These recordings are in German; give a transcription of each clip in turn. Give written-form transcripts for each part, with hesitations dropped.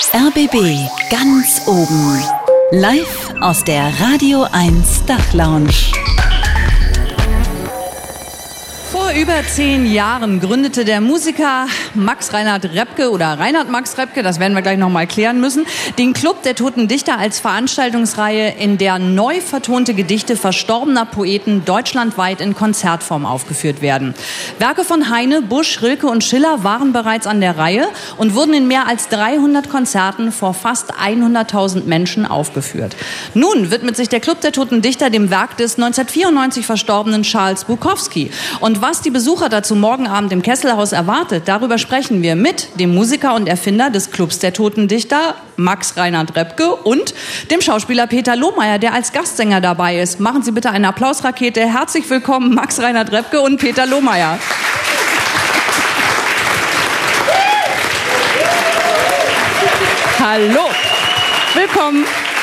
Das RBB ganz oben. Live aus der Radio 1 Dachlounge. Vor über 10 Jahren gründete der Musiker Max Reinhard Repke oder Reinhard Max Repke, das werden wir gleich noch mal klären müssen, den Club der Toten Dichter als Veranstaltungsreihe, in der neu vertonte Gedichte verstorbener Poeten deutschlandweit in Konzertform aufgeführt werden. Werke von Heine, Busch, Rilke und Schiller waren bereits an der Reihe und wurden in mehr als 300 Konzerten vor fast 100.000 Menschen aufgeführt. Nun widmet sich der Club der Toten Dichter dem Werk des 1994 verstorbenen Charles Bukowski. Und was die Besucher dazu morgen Abend im Kesselhaus erwartet, darüber sprechen wir mit dem Musiker und Erfinder des Clubs der Toten Dichter, Max Reinhard Repke, und dem Schauspieler Peter Lohmeier, der als Gastsänger dabei ist. Machen Sie bitte eine Applausrakete. Herzlich willkommen, Max Reinhard Repke und Peter Lohmeier. Hallo, willkommen.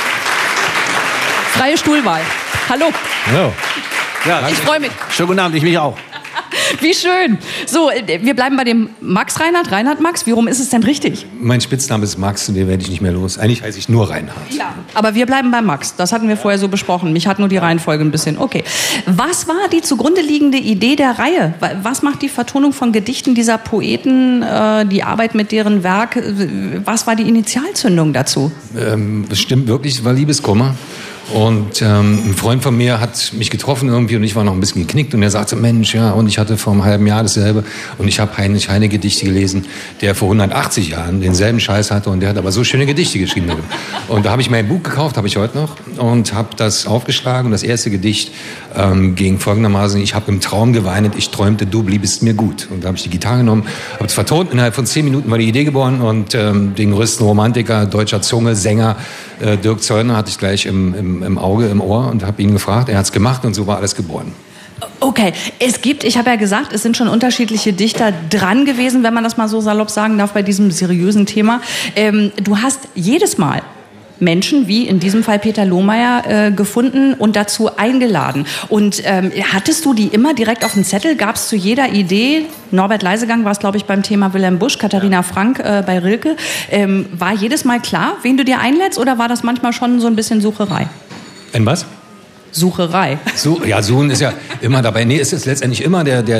Freie Stuhlwahl. Hallo. Hallo. Ja, ich freue mich. Schönen guten Abend, ich mich auch. Wie schön. So, wir bleiben bei dem Max Reinhard, Reinhard Max. Wie rum ist es denn richtig? Mein Spitzname ist Max und den werde ich nicht mehr los. Eigentlich heiße ich nur Reinhard. Ja, aber wir bleiben bei Max. Das hatten wir vorher so besprochen. Mich hat nur die Reihenfolge ein bisschen. Okay. Was war die zugrunde liegende Idee der Reihe? Was macht die Vertonung von Gedichten dieser Poeten, die Arbeit mit deren Werk? Was war die Initialzündung dazu? Das stimmt wirklich, es war Liebeskummer. Und ein Freund von mir hat mich getroffen irgendwie und ich war noch ein bisschen geknickt und er sagte, Mensch, ja, und ich hatte vor einem halben Jahr dasselbe und ich habe Heinrich Heine Gedichte gelesen, der vor 180 Jahren denselben Scheiß hatte und der hat aber so schöne Gedichte geschrieben. Und da habe ich mein Buch gekauft, habe ich heute noch, und habe das aufgeschlagen und das erste Gedicht ging folgendermaßen: Ich habe im Traum geweint, ich träumte, du bliebest mir gut. Und da habe ich die Gitarre genommen, habe es vertont, innerhalb von 10 Minuten war die Idee geboren und den größten Romantiker deutscher Zunge, Sänger Dirk Zöllner hatte ich gleich im Auge, im Ohr und habe ihn gefragt. Er hat es gemacht und so war alles geboren. Okay, ich habe ja gesagt, es sind schon unterschiedliche Dichter dran gewesen, wenn man das mal so salopp sagen darf, bei diesem seriösen Thema. Du hast jedes Mal Menschen, wie in diesem Fall Peter Lohmeier, gefunden und dazu eingeladen. Und hattest du die immer direkt auf dem Zettel? Gab es zu jeder Idee, Norbert Leisegang war es, glaube ich, beim Thema Wilhelm Busch, Katharina Frank bei Rilke, war jedes Mal klar, wen du dir einlädst, oder war das manchmal schon so ein bisschen Sucherei? Ein was? Sucherei. Suchen ist ja immer dabei. Nee, es ist letztendlich immer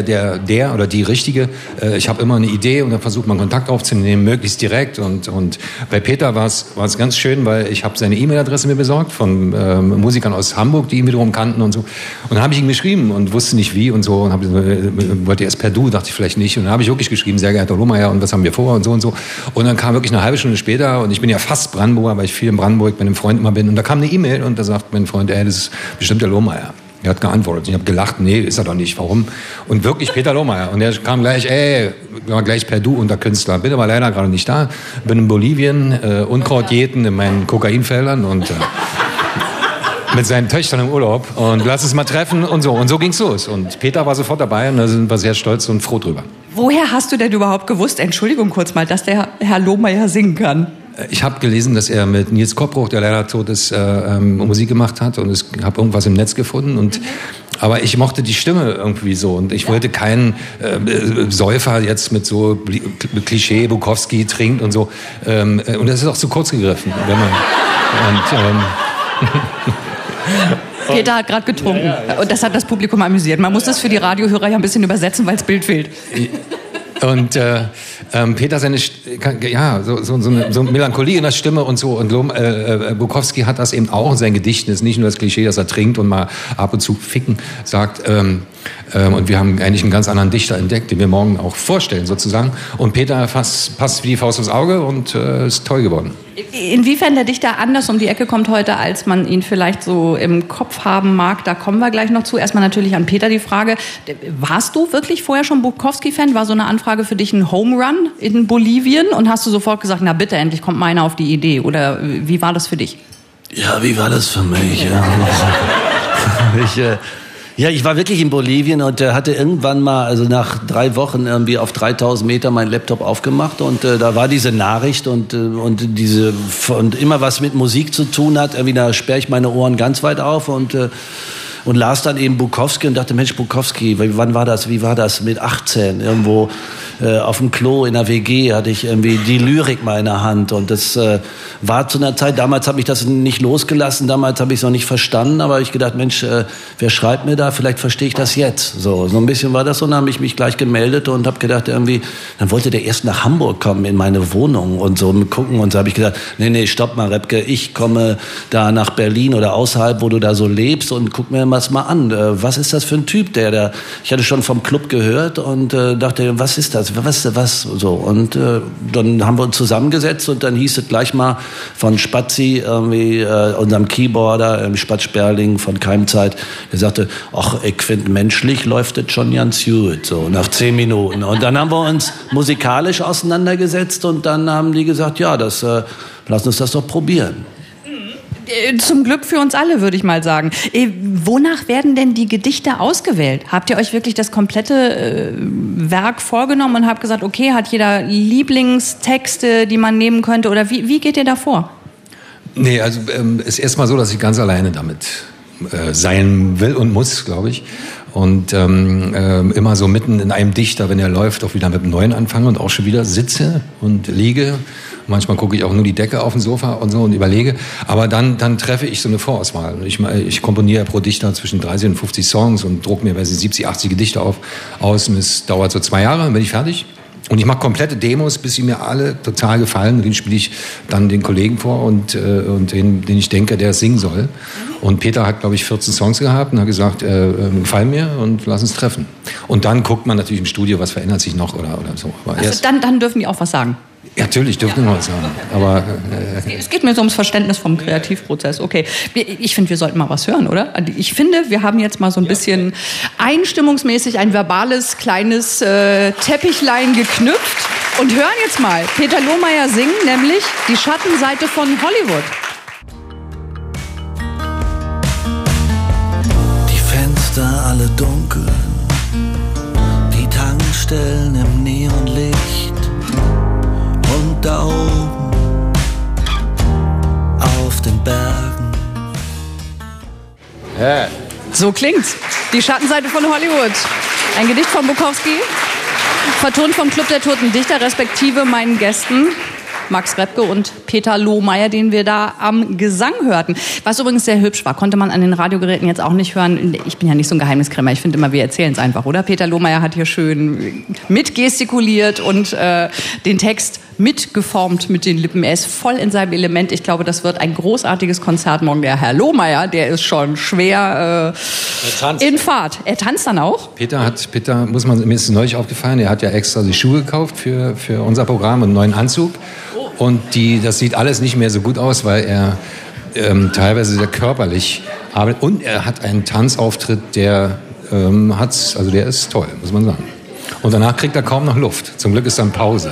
der oder die Richtige. Ich habe immer eine Idee und dann versucht man Kontakt aufzunehmen, möglichst direkt. Und bei Peter war es ganz schön, weil ich habe seine E-Mail-Adresse mir besorgt von Musikern aus Hamburg, die ihn wiederum kannten und so. Und dann habe ich ihm geschrieben und wusste nicht wie und so. Und wollte erst per Du, dachte ich vielleicht nicht. Und dann habe ich wirklich geschrieben, sehr geehrter Lohmeier, und was haben wir vor und so und so. Und dann kam wirklich eine halbe Stunde später, und ich bin ja fast Brandenburger, weil ich viel in Brandenburg mit einem Freund immer bin. Und da kam eine E-Mail und da sagt mein Freund, das ist bestimmt der Lohmeier. Er hat geantwortet. Ich habe gelacht, nee, ist er doch nicht. Warum? Und wirklich Peter Lohmeier. Und er kam gleich, war gleich per Du unter Künstler. Bin aber leider gerade nicht da. Bin in Bolivien, Unkraut jäten in meinen Kokainfeldern und mit seinen Töchtern im Urlaub. Und lass uns mal treffen und so. Und so ging's los. Und Peter war sofort dabei und da sind wir sehr stolz und froh drüber. Woher hast du denn überhaupt gewusst, Entschuldigung kurz mal, dass der Herr Lohmeier singen kann? Ich habe gelesen, dass er mit Nils Koppbruch, der leider tot ist, Musik gemacht hat, und ich habe irgendwas im Netz gefunden. Aber ich mochte die Stimme irgendwie so und ich wollte keinen Säufer jetzt mit so Klischee, Bukowski trinkt und so. Und das ist auch zu kurz gegriffen. Peter hat gerade getrunken und das hat das Publikum amüsiert. Man muss das für die Radiohörer ja ein bisschen übersetzen, weil das Bild fehlt. Und Peter so eine Melancholie in der Stimme und so. Und Bukowski hat das eben auch in seinen Gedichten. Es ist nicht nur das Klischee, dass er trinkt und mal ab und zu ficken sagt. Und wir haben eigentlich einen ganz anderen Dichter entdeckt, den wir morgen auch vorstellen sozusagen. Und Peter passt wie die Faust aufs Auge und ist toll geworden. Inwiefern der Dichter anders um die Ecke kommt heute, als man ihn vielleicht so im Kopf haben mag, da kommen wir gleich noch zu. Erstmal natürlich an Peter die Frage, warst du wirklich vorher schon Bukowski-Fan? War so eine Anfrage für dich ein Home Run in Bolivien? Und hast du sofort gesagt, na bitte, endlich kommt mal einer auf die Idee? Oder wie war das für dich? Ja, wie war das für mich? Ich war wirklich in Bolivien und hatte irgendwann mal, also nach 3 Wochen irgendwie auf 3000 Meter meinen Laptop aufgemacht und da war diese Nachricht und immer was mit Musik zu tun hat, irgendwie da sperre ich meine Ohren ganz weit auf und las dann eben Bukowski und dachte, Mensch, Bukowski, wann war das, wie war das mit 18 irgendwo auf dem Klo in der WG hatte ich irgendwie die Lyrik mal in der Hand und das war zu einer Zeit, damals habe ich das nicht losgelassen, damals habe ich es noch nicht verstanden, aber ich gedacht, Mensch, wer schreibt mir da, vielleicht verstehe ich das jetzt. So ein bisschen war das so, dann habe ich mich gleich gemeldet und habe gedacht, irgendwie, dann wollte der erst nach Hamburg kommen in meine Wohnung und so gucken und so habe ich gesagt, nee, stopp mal, Repke, ich komme da nach Berlin oder außerhalb, wo du da so lebst und guck mir das mal an. Was ist das für ein Typ, der da, ich hatte schon vom Club gehört und dachte, was ist das, was, so. Und dann haben wir uns zusammengesetzt und dann hieß es gleich mal von Spazi, irgendwie, unserem Keyboarder, Spatz Sperling von Keimzeit, der sagte, ach, ich finde, menschlich läuft das schon ganz gut, so, nach 10 Minuten. Und dann haben wir uns musikalisch auseinandergesetzt und dann haben die gesagt, ja, lass uns das doch probieren. Zum Glück für uns alle, würde ich mal sagen. Wonach werden denn die Gedichte ausgewählt? Habt ihr euch wirklich das komplette Werk vorgenommen und habt gesagt, okay, hat jeder Lieblingstexte, die man nehmen könnte? Oder wie geht ihr da vor? Nee, also ist erstmal so, dass ich ganz alleine damit sein will und muss, glaube ich. Und immer so mitten in einem Dichter, wenn er läuft, auch wieder mit dem Neuen anfange und auch schon wieder sitze und liege. Manchmal gucke ich auch nur die Decke auf dem Sofa und so und überlege. Aber dann treffe ich so eine Vorauswahl. Ich komponiere pro Dichter zwischen 30 und 50 Songs und drucke mir 70, 80 Gedichte aus. Und es dauert so 2 Jahre, dann bin ich fertig. Und ich mache komplette Demos, bis sie mir alle total gefallen. Den spiele ich dann den Kollegen vor und den ich denke, der es singen soll. Und Peter hat, glaube ich, 14 Songs gehabt und hat gesagt, gefallen mir und lass uns treffen. Und dann guckt man natürlich im Studio, was verändert sich noch oder so. Aber also dann dürfen die auch was sagen. Ja, natürlich dürfen wir was sagen. Aber es geht mir so ums Verständnis vom Kreativprozess. Okay, ich finde, wir sollten mal was hören, oder? Ich finde, wir haben jetzt mal so ein bisschen einstimmungsmäßig ein verbales, kleines Teppichlein geknüpft und hören jetzt mal Peter Lohmeier singen, nämlich Die Schattenseite von Hollywood. Die Fenster alle dunkel, die Tankstellen im Neonlicht. Und da oben auf den Bergen. So klingt's. Die Schattenseite von Hollywood. Ein Gedicht von Bukowski, vertont vom Club der Toten Dichter, respektive meinen Gästen Max Repke und Peter Lohmeier, den wir da am Gesang hörten. Was übrigens sehr hübsch war, konnte man an den Radiogeräten jetzt auch nicht hören. Ich bin ja nicht so ein Geheimniskrämer, ich finde immer, wir erzählen es einfach, oder? Peter Lohmeier hat hier schön mitgestikuliert und den Text mitgeformt mit den Lippen. Er ist voll in seinem Element. Ich glaube, das wird ein großartiges Konzert morgen. Der Herr Lohmeier, der ist schon schwer in Fahrt. Er tanzt dann auch? Peter, mir ist es neulich aufgefallen, er hat ja extra die Schuhe gekauft für unser Programm, einen neuen Anzug. Und das sieht alles nicht mehr so gut aus, weil er teilweise sehr körperlich arbeitet. Und er hat einen Tanzauftritt, der ist toll, muss man sagen. Und danach kriegt er kaum noch Luft. Zum Glück ist dann Pause.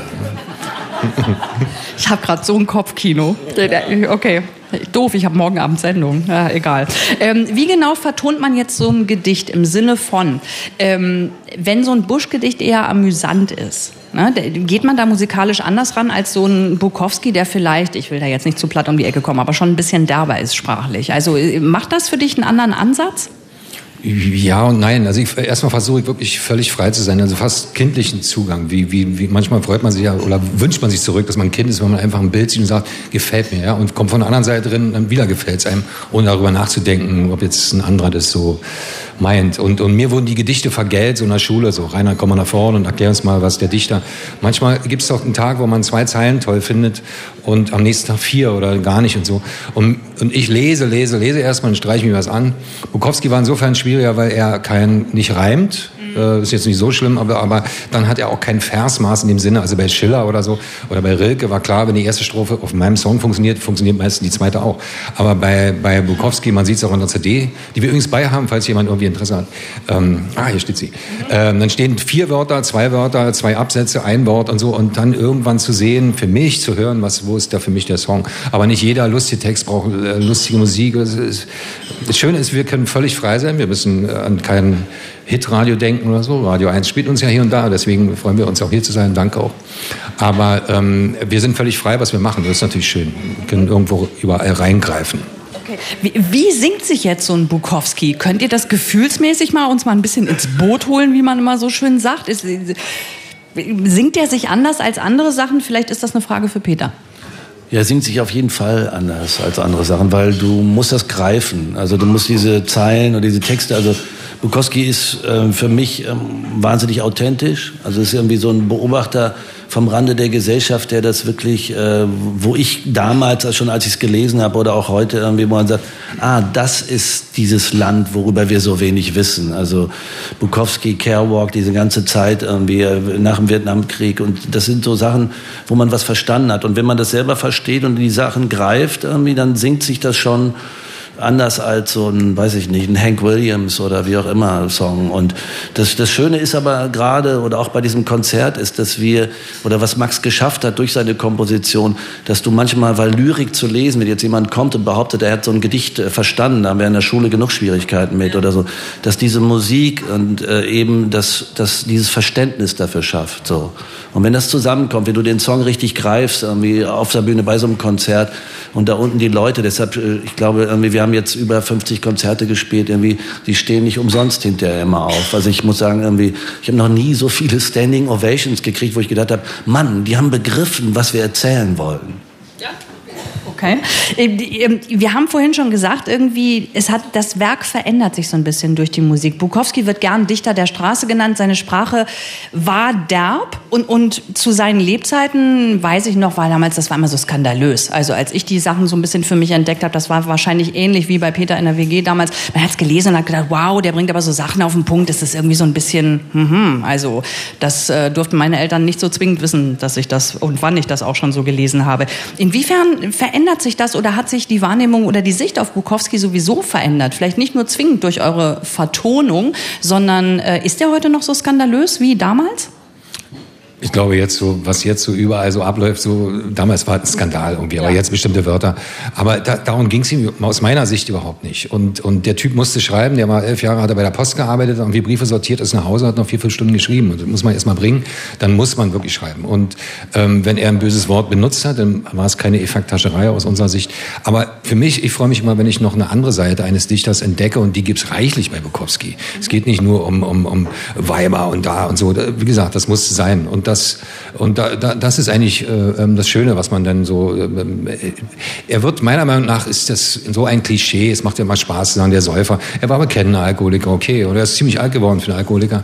Ich habe gerade so ein Kopfkino. Okay, doof, ich habe morgen Abend Sendung. Ja, egal. Wie genau vertont man jetzt so ein Gedicht im Sinne von, wenn so ein Buschgedicht eher amüsant ist, ne, geht man da musikalisch anders ran als so ein Bukowski, der vielleicht, ich will da jetzt nicht zu platt um die Ecke kommen, aber schon ein bisschen derber ist sprachlich. Also macht das für dich einen anderen Ansatz? Ja und nein. Also erstmal versuche ich wirklich völlig frei zu sein, also fast kindlichen Zugang. Wie manchmal freut man sich ja oder wünscht man sich zurück, dass man ein Kind ist, wenn man einfach ein Bild sieht und sagt, gefällt mir, ja, und kommt von der anderen Seite drin, dann wieder gefällt es einem, ohne darüber nachzudenken, ob jetzt ein anderer das so meint. Und mir wurden die Gedichte vergällt, so in der Schule, so Rainer, komm mal nach vorne und erklär uns mal, was der Dichter. Manchmal gibt es doch einen Tag, wo man 2 Zeilen toll findet und am nächsten Tag 4 oder gar nicht und so. Und ich lese erstmal und streiche mir was an. Bukowski war insofern schwieriger, weil er nicht reimt. Ist jetzt nicht so schlimm, aber dann hat er auch kein Versmaß in dem Sinne. Also bei Schiller oder so oder bei Rilke war klar, wenn die erste Strophe auf meinem Song funktioniert meistens die zweite auch. Aber bei Bukowski, man sieht es auch in der CD, die wir übrigens bei haben, falls jemand irgendwie Interesse hat. Hier steht sie. Dann stehen 4 Wörter, 2 Wörter, 2 Absätze, 1 Wort und so und dann irgendwann zu sehen, für mich zu hören, wo ist da für mich der Song. Aber nicht jeder lustige Text braucht lustige Musik. Das Schöne ist, wir können völlig frei sein. Wir müssen an keinen Hitradio denken oder so. Radio 1 spielt uns ja hier und da, deswegen freuen wir uns auch hier zu sein. Danke auch. Aber wir sind völlig frei, was wir machen. Das ist natürlich schön. Wir können irgendwo überall reingreifen. Okay. Wie singt sich jetzt so ein Bukowski? Könnt ihr das gefühlsmäßig uns mal ein bisschen ins Boot holen, wie man immer so schön sagt? Singt der sich anders als andere Sachen? Vielleicht ist das eine Frage für Peter. Ja, er singt sich auf jeden Fall anders als andere Sachen, weil du musst das greifen. Also du musst diese Zeilen oder diese Texte, also Bukowski ist für mich wahnsinnig authentisch. Also ist irgendwie so ein Beobachter vom Rande der Gesellschaft, der das wirklich, wo ich damals, schon als ich es gelesen habe oder auch heute irgendwie, wo man sagt, das ist dieses Land, worüber wir so wenig wissen. Also Bukowski, Kerouac, diese ganze Zeit irgendwie nach dem Vietnamkrieg, und das sind so Sachen, wo man was verstanden hat. Und wenn man das selber versteht und die Sachen greift irgendwie, dann singt sich das schon anders als so ein, weiß ich nicht, ein Hank Williams oder wie auch immer Song. Und das Schöne ist aber gerade, oder auch bei diesem Konzert, ist, dass wir, oder was Max geschafft hat durch seine Komposition, dass du manchmal, weil Lyrik zu lesen, wenn jetzt jemand kommt und behauptet, er hat so ein Gedicht verstanden, da haben wir in der Schule genug Schwierigkeiten mit oder so, dass diese Musik und eben dass dieses Verständnis dafür schafft. So. Und wenn das zusammenkommt, wenn du den Song richtig greifst, irgendwie auf der Bühne bei so einem Konzert und da unten die Leute, deshalb, ich glaube, irgendwie, wir haben jetzt über 50 Konzerte gespielt, irgendwie, die stehen nicht umsonst hinterher immer auf. Also ich muss sagen, irgendwie, ich habe noch nie so viele Standing Ovations gekriegt, wo ich gedacht habe, Mann, die haben begriffen, was wir erzählen wollen. Ja. Okay. Wir haben vorhin schon gesagt, irgendwie, das Werk verändert sich so ein bisschen durch die Musik. Bukowski wird gern Dichter der Straße genannt. Seine Sprache war derb und zu seinen Lebzeiten, weiß ich noch, das war immer so skandalös. Also als ich die Sachen so ein bisschen für mich entdeckt habe, das war wahrscheinlich ähnlich wie bei Peter in der WG damals. Man hat es gelesen und hat gedacht, wow, der bringt aber so Sachen auf den Punkt. Das ist irgendwie so ein bisschen, also das durften meine Eltern nicht so zwingend wissen, dass ich das und wann ich das auch schon so gelesen habe. Inwiefern verändert sich das oder hat sich die Wahrnehmung oder die Sicht auf Bukowski sowieso verändert? Vielleicht nicht nur zwingend durch eure Vertonung, sondern ist der heute noch so skandalös wie damals? Ich glaube jetzt so, was jetzt so überall so abläuft, so damals war es ein Skandal irgendwie, aber jetzt bestimmte Wörter. Aber darum ging es ihm aus meiner Sicht überhaupt nicht. Und der Typ musste schreiben, der war 11 Jahre, hat er bei der Post gearbeitet, irgendwie Briefe sortiert, ist nach Hause, hat noch 4-5 Stunden geschrieben. Und das muss man erst mal bringen, dann muss man wirklich schreiben. Und wenn er ein böses Wort benutzt hat, dann war es keine Effekttascherei aus unserer Sicht. Aber für mich, ich freue mich immer, wenn ich noch eine andere Seite eines Dichters entdecke, und die gibt's reichlich bei Bukowski. Es geht nicht nur um Weiber und da und so. Wie gesagt, das muss sein. Und das ist eigentlich das Schöne, was man dann so. Er wird, meiner Meinung nach, ist das so ein Klischee. Es macht ja immer Spaß zu sagen, der Säufer. Er war aber kein Alkoholiker, okay. Und er ist ziemlich alt geworden für einen Alkoholiker.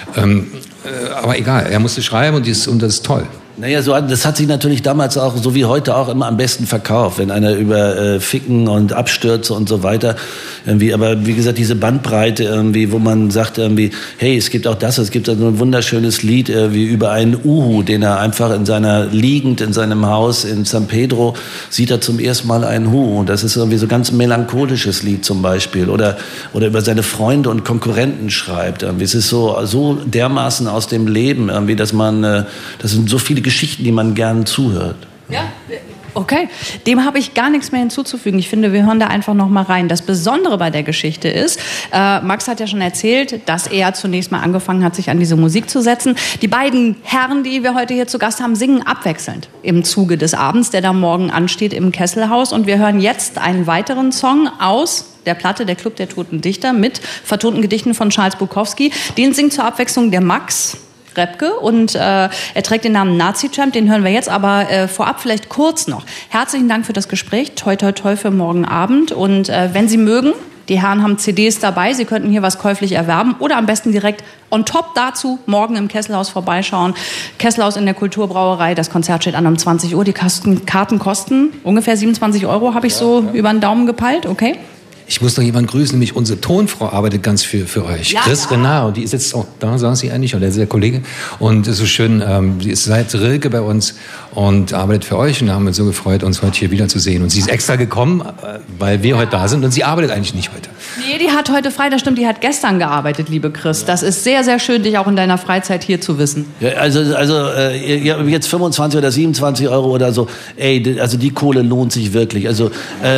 Aber egal, er musste schreiben und das ist toll. Naja, das hat sich natürlich damals auch, so wie heute auch, immer am besten verkauft, wenn einer über Ficken und Abstürze und so weiter irgendwie, aber wie gesagt, diese Bandbreite irgendwie, wo man sagt irgendwie, hey, es gibt auch das, es gibt so ein wunderschönes Lied wie über einen Uhu, den er einfach liegend in seinem Haus in San Pedro, sieht er zum ersten Mal einen Hu, und das ist irgendwie so ein ganz melancholisches Lied zum Beispiel, oder über seine Freunde und Konkurrenten schreibt irgendwie. Es ist so dermaßen aus dem Leben irgendwie, das sind so viele Geschichten, die man gern zuhört. Ja, okay. Dem habe ich gar nichts mehr hinzuzufügen. Ich finde, wir hören da einfach noch mal rein. Das Besondere bei der Geschichte ist, Max hat ja schon erzählt, dass er zunächst mal angefangen hat, sich an diese Musik zu setzen. Die beiden Herren, die wir heute hier zu Gast haben, singen abwechselnd im Zuge des Abends, der da morgen ansteht im Kesselhaus. Und wir hören jetzt einen weiteren Song aus der Platte Der Club der Toten Dichter mit vertonten Gedichten von Charles Bukowski. Den singt zur Abwechslung der Max Repke und er trägt den Namen Nazi-Tramp, den hören wir jetzt, aber vorab vielleicht kurz noch. Herzlichen Dank für das Gespräch, toi toi toi für morgen Abend, und wenn Sie mögen, die Herren haben CDs dabei, Sie könnten hier was käuflich erwerben oder am besten direkt on top dazu morgen im Kesselhaus vorbeischauen. Kesselhaus in der Kulturbrauerei, das Konzert steht an um 20 Uhr, die Karten kosten ungefähr 27 €, habe ich über den Daumen gepeilt, okay? Ich muss noch jemanden grüßen, nämlich unsere Tonfrau arbeitet ganz viel für euch. Ja, Chris Renard, die sitzt auch da, saß sie eigentlich, oder der Kollege. Und es ist so schön, sie ist seit Rilke bei uns und arbeitet für euch. Und da haben wir uns so gefreut, uns heute hier wiederzusehen. Und sie ist extra gekommen, weil wir heute da sind. Und sie arbeitet eigentlich nicht heute. Nee, die hat heute frei, das stimmt, die hat gestern gearbeitet, liebe Chris. Das ist sehr, sehr schön, dich auch in deiner Freizeit hier zu wissen. Ja, also jetzt 25 oder 27 € oder so. Ey, also die Kohle lohnt sich wirklich. Also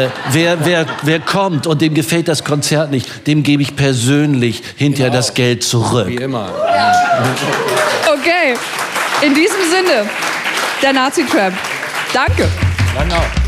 wer kommt und dem gefällt das Konzert nicht, dem gebe ich persönlich hinterher das Geld zurück. Wie immer. Ja. Okay, in diesem Sinne, der Nazi-Tramp. Danke. Genau.